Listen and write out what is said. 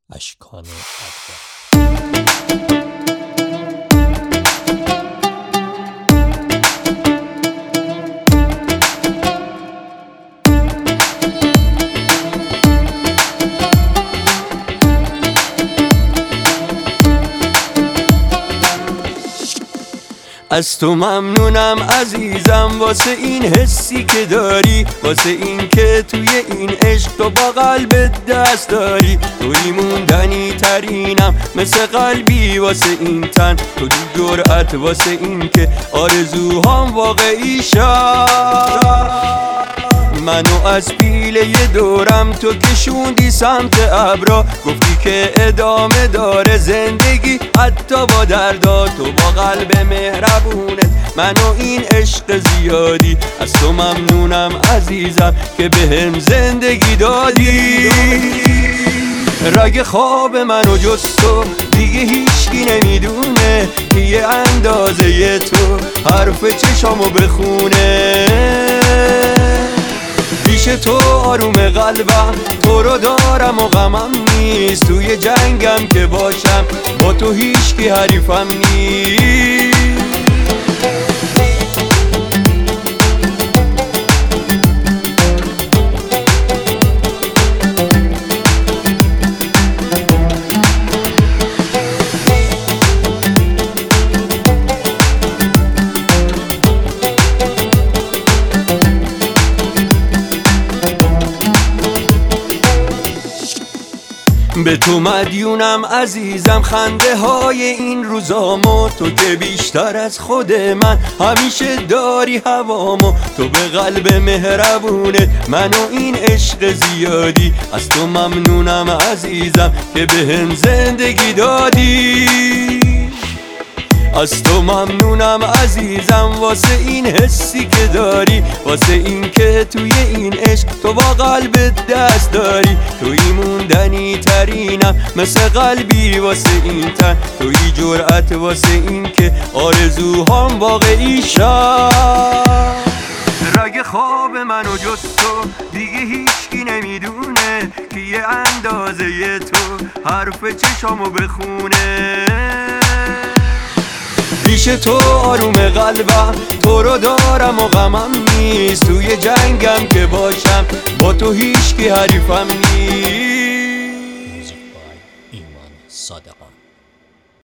اشکان اکبر. از تو ممنونم عزیزم واسه این حسی که داری، واسه این که توی این عشق تو با قلبت دست داری. توی موندنی ترینم مثل قلبی واسه این تن، تو جرأت واسه این که آرزوهام واقعی شد. منو از پیله دورم تو کشوندی سمت ابرا، گفتی که ادامه داره زندگی حتی با دردا. تو با قلب مهربونت منو این عشق زیادی، از تو ممنونم عزیزم که بهم زندگی دادی. رگ خواب منو جز تو دیگه هیچکی نمیدونه، یه اندازه تو حرف چشامو بخونه. پیش تو آروم قلبم، تو رو دارم و غمم نیست. توی جنگم که باشم با تو هیچکی حریفم نیست. به تو مدیونم عزیزم خنده های این روزامو، تو که بیشتر از خود من همیشه داری هوامو. تو به قلب مهربونت منو این عشق زیادی، از تو ممنونم عزیزم که بهم زندگی دادی. از تو ممنونم عزیزم واسه این حسی که داری، واسه این که توی این عشق تو با قلبت دست داری. توی موندنی ترینم مثل قلبی واسه این تن، توی جرأت واسه این که آرزوهام واقعی شد. رگ خواب منو جز تو دیگه هیچکی نمیدونه، که یه اندازه تو حرف چشامو بخونه. پیش تو آروم قلبم، تو رو دارم و غمم نیست. توی جنگم که باشم با تو هیچکی حریفم نیست. موزیک بای ایمان صادق.